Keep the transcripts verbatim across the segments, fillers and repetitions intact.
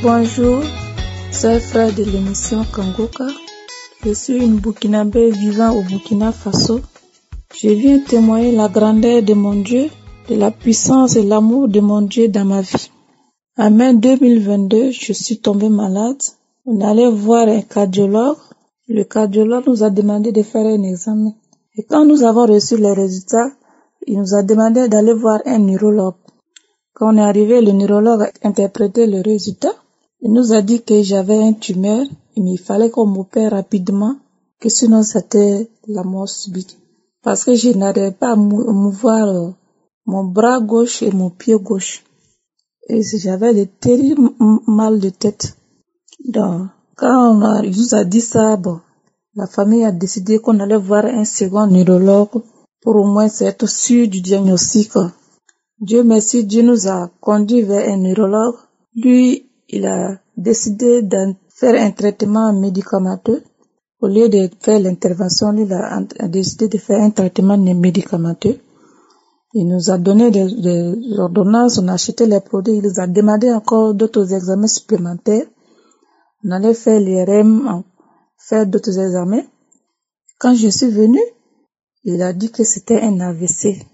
Bonjour, c'est frère de l'émission Kangoka. Je suis une Burkinabé vivant au Burkina Faso. Je viens témoigner la grandeur de mon Dieu, de la puissance et l'amour de mon Dieu dans ma vie. En mai deux mille vingt-deux, je suis tombée malade. On allait voir un cardiologue. Le cardiologue nous a demandé de faire un examen. Et quand nous avons reçu les résultats, il nous a demandé d'aller voir un neurologue. Quand on est arrivé, le neurologue a interprété le résultat. Il nous a dit que j'avais un tumeur, mais il fallait qu'on m'opère rapidement, que sinon c'était la mort subite. Parce que je n'arrivais pas à mouvoir mon bras gauche et mon pied gauche. Et j'avais de terribles mal de tête. Donc, quand on a, il nous a dit ça, bon, la famille a décidé qu'on allait voir un second neurologue pour au moins être sûr du diagnostic. Dieu merci, Dieu nous a conduit vers un neurologue. Lui, il a décidé de faire un traitement médicamenteux. Au lieu de faire l'intervention, il a, a décidé de faire un traitement médicamenteux. Il nous a donné des, des ordonnances, on a acheté les produits, il nous a demandé encore d'autres examens supplémentaires. On allait faire l'I R M, faire d'autres examens. Quand je suis venue, il a dit que c'était un A V C.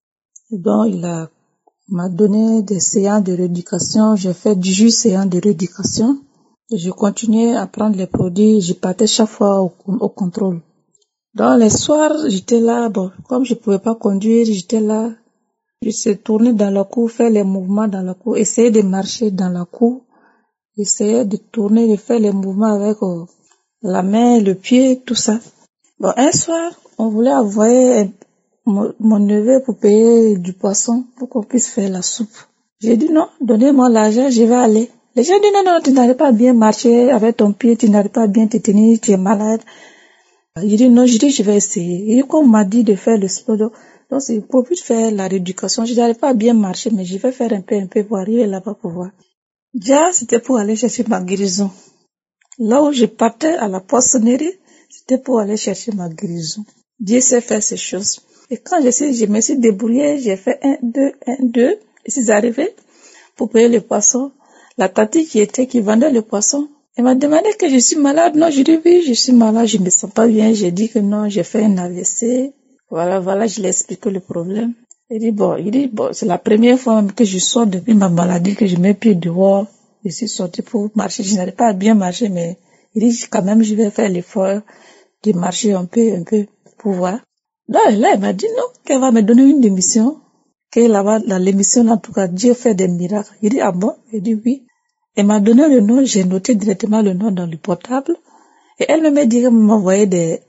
Donc, il a m'a donné des séances de rééducation. J'ai fait dix-huit séances de rééducation. Et je continuais à prendre les produits. Je partais chaque fois au, au contrôle. Donc, les soirs, j'étais là. Bon, comme je pouvais pas conduire, j'étais là. Je suis tournée dans la cour, faire les mouvements dans la cour, essayer de marcher dans la cour, essayer de tourner, de faire les mouvements avec euh, la main, le pied, tout ça. Bon, un soir, on voulait envoyer Mon, mon neveu pour payer du poisson pour qu'on puisse faire la soupe. J'ai dit non, donnez-moi l'argent, je vais aller. Les gens disent non, non, tu n'arrives pas à bien marcher avec ton pied, tu n'arrives pas à bien te tenir, tu es malade. J'ai dit non, je dis je vais essayer. Et comme on m'a dit de faire le sport, donc c'est pour plus faire la rééducation. Je n'arrive pas à bien marcher, mais je vais faire un peu, un peu pour arriver là-bas pour voir. Déjà, c'était pour aller chercher ma guérison. Là où je partais à la poissonnerie, c'était pour aller chercher ma guérison. Dieu sait faire ces choses. Et quand je suis, je me suis débrouillée, j'ai fait un, deux, un, deux, et suis arrivée pour payer le poisson. La tante qui était, qui vendait le poisson, elle m'a demandé que je suis malade. Non, je dis oui, je suis malade, je me sens pas bien. J'ai dit que non, j'ai fait un A V C. Voilà, voilà, je lui ai expliqué le problème. Il dit bon, il dit bon, c'est la première fois que je sors depuis ma maladie, que je mets pied dehors. Je suis sortie pour marcher, je n'arrive pas à bien marcher, mais il dit quand même, je vais faire l'effort de marcher un peu, un peu, pour voir. Là, là, elle m'a dit non, qu'elle va me donner une démission, que là-bas, dans l'émission, en tout cas, Dieu fait des miracles. Il dit, ah bon? Il dit oui. Elle m'a donné le nom, j'ai noté directement le nom dans le portable. Et elle m'a dit qu'elle m'envoyait des,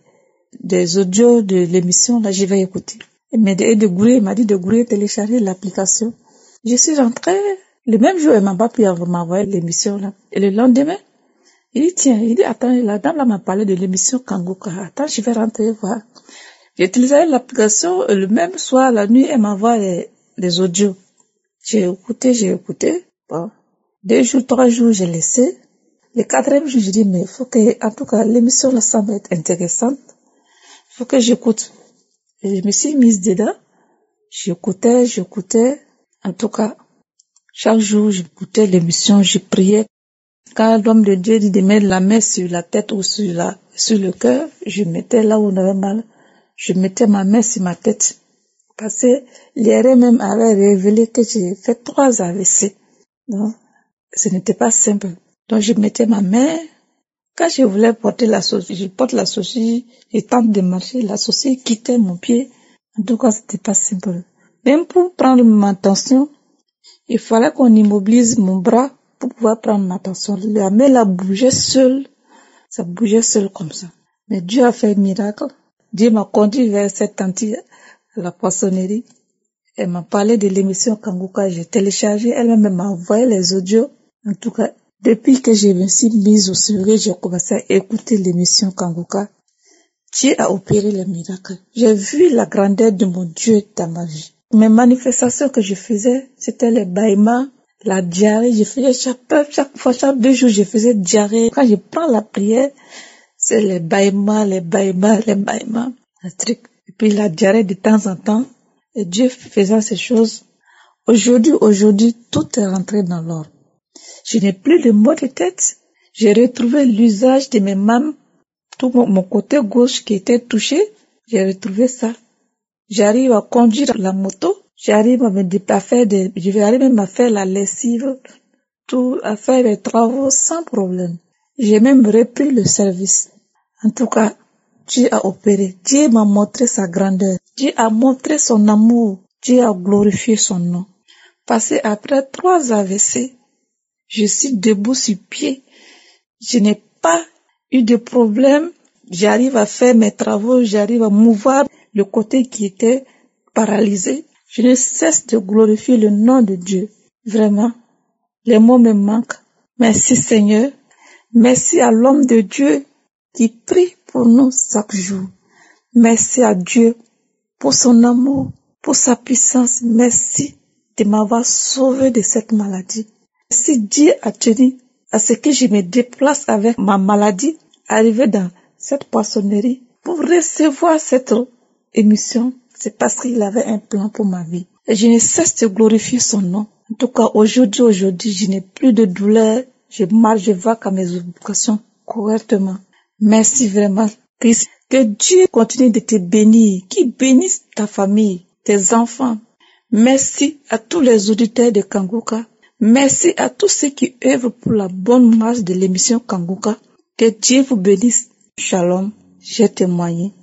des audios de l'émission, là, je vais écouter. Elle m'a dit de Goulet, elle m'a dit de Goulet télécharger l'application. Je suis rentrée, le même jour, elle m'a pas pu m'envoyer l'émission, là. Et le lendemain, il dit, tiens, il dit, attends, la dame, là, m'a parlé de l'émission Kangoka. Attends, je vais rentrer voir. J'ai utilisé l'application, le même soir, la nuit, elle m'envoie les, les audios. J'ai écouté, j'ai écouté. Bon. Deux jours, trois jours, j'ai laissé. Le quatrième jour, j'ai dit, mais il faut que, en tout cas, l'émission, là, semble être intéressante. Il faut que j'écoute. Et je me suis mise dedans. J'écoutais, j'écoutais. En tout cas, chaque jour, j'écoutais l'émission, je priais. Quand l'homme de Dieu dit de mettre la main sur la tête ou sur la, sur le cœur, je mettais là où on avait mal. Je mettais ma main sur ma tête. Parce que l'I R M même avait révélé que j'ai fait trois A V C. Donc, ce n'était pas simple. Donc, je mettais ma main. Quand je voulais porter la saucisse, je porte la saucisse, je tente de marcher, la saucisse quittait mon pied. En tout cas, c'était pas simple. Même pour prendre ma tension, il fallait qu'on immobilise mon bras pour pouvoir prendre ma tension. La main, la bougeait seule. Ça bougeait seule comme ça. Mais Dieu a fait un miracle. Dieu m'a conduit vers cette tante à la poissonnerie. Elle m'a parlé de l'émission Kangoka. J'ai téléchargé. Elle-même m'a envoyé les audios. En tout cas, depuis que je me suis mise au sérieux, j'ai commencé à écouter l'émission Kangoka. Dieu a opéré le miracle. J'ai vu la grandeur de mon Dieu dans ma vie. Mes manifestations que je faisais, c'était les bâillements, la diarrhée. Je faisais chaque, chaque fois, chaque deux jours, je faisais diarrhée. Quand je prends la prière, c'est les bâillements, les bâillements, les bâillements, un truc. Et puis la diarrhée de temps en temps. Et Dieu faisant ces choses. Aujourd'hui, aujourd'hui, tout est rentré dans l'ordre. Je n'ai plus de maux de tête. J'ai retrouvé l'usage de mes mains, tout mon, mon côté gauche qui était touché. J'ai retrouvé ça. J'arrive à conduire la moto. J'arrive à me à faire des, je vais arriver même à faire la lessive, tout, à faire les travaux sans problème. J'ai même repris le service. En tout cas, Dieu a opéré. Dieu m'a montré sa grandeur. Dieu a montré son amour. Dieu a glorifié son nom. Parce qu'après trois A V C, je suis debout sur pied. Je n'ai pas eu de problème. J'arrive à faire mes travaux. J'arrive à mouvoir le côté qui était paralysé. Je ne cesse de glorifier le nom de Dieu. Vraiment, les mots me manquent. Merci Seigneur. Merci à l'homme de Dieu qui prie pour nous chaque jour. Merci à Dieu pour son amour, pour sa puissance. Merci de m'avoir sauvé de cette maladie. Si Dieu a tenu à ce que je me déplace avec ma maladie, arriver dans cette poissonnerie pour recevoir cette émission, c'est parce qu'il avait un plan pour ma vie. Et je ne cesse de glorifier son nom. En tout cas, aujourd'hui, aujourd'hui, je n'ai plus de douleur. Je marche, je vais à mes obligations correctement. Merci vraiment, Christ. Que Dieu continue de te bénir, qu'il bénisse ta famille, tes enfants. Merci à tous les auditeurs de Kanguka. Merci à tous ceux qui œuvrent pour la bonne marche de l'émission Kanguka. Que Dieu vous bénisse. Shalom, j'ai témoigné.